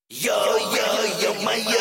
Йо-йо-йо-моё.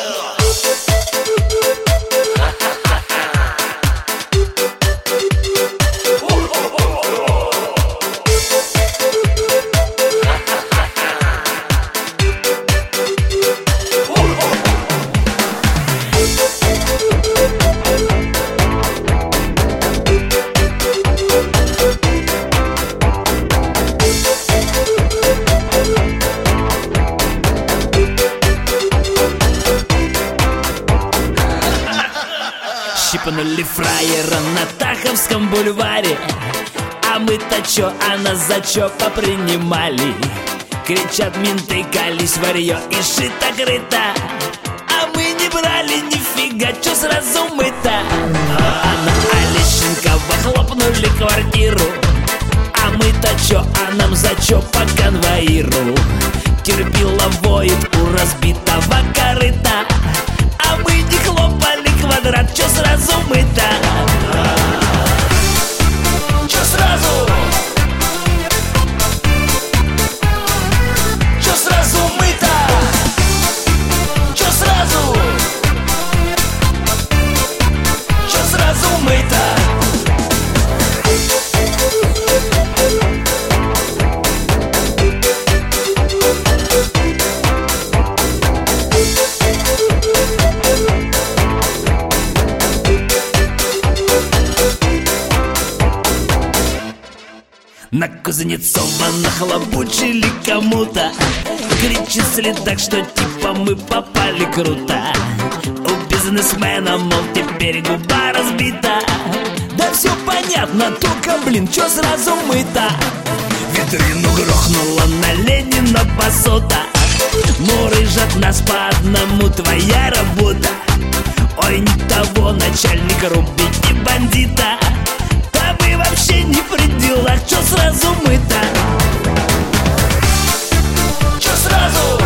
Щипанули фраера на Таховском бульваре. А мы-то чё, а нас за чё попринимали? Кричат менты, колись варьё и шито-крыто. А мы не брали нифига, чё сразу мы-то? А на Олещенкова хлопнули квартиру. А мы-то чё, а нам за чё по конвоиру? Терпила воет у разбитого корыта. А мы не хлопали квадрат, чё сразу мы-то? Чё сразу? Чё сразу мы-то? Чё сразу? Чё сразу мы-то? На Кузнецова нахлобучили кому-то. Кричали так, что типа мы попали круто. У бизнесмена, мол, теперь губа разбита. Да все понятно, только, блин, чё сразу мы-то? Витрину грохнула на Ленина посуда. Мурыжат нас по одному, твоя работа. Ой, не того, начальник, рубите бандита. Да мы вообще не при делах, чё сразу мы-то? Чё сразу?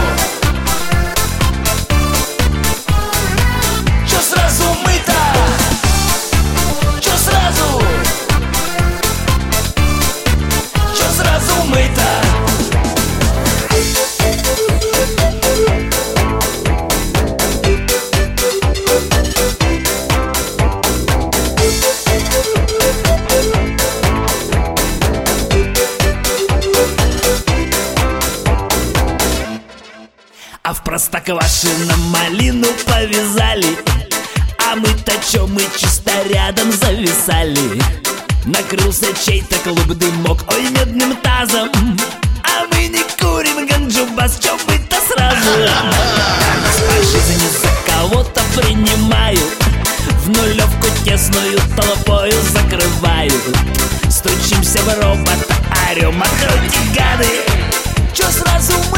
Чё сразу мы-то? Чё сразу? Чё сразу мы-то? А в Простоквашино малину повязали. А мы-то чё, мы чисто рядом зависали. Накрылся чей-то клуб дымок, ой, медным тазом. А мы не курим ганджубас, чё мы-то сразу? Нас по жизни за кого-то принимают. В нулевку тесную толпою закрывают. Стучимся в робота, орём, откройте, гады. Чё сразу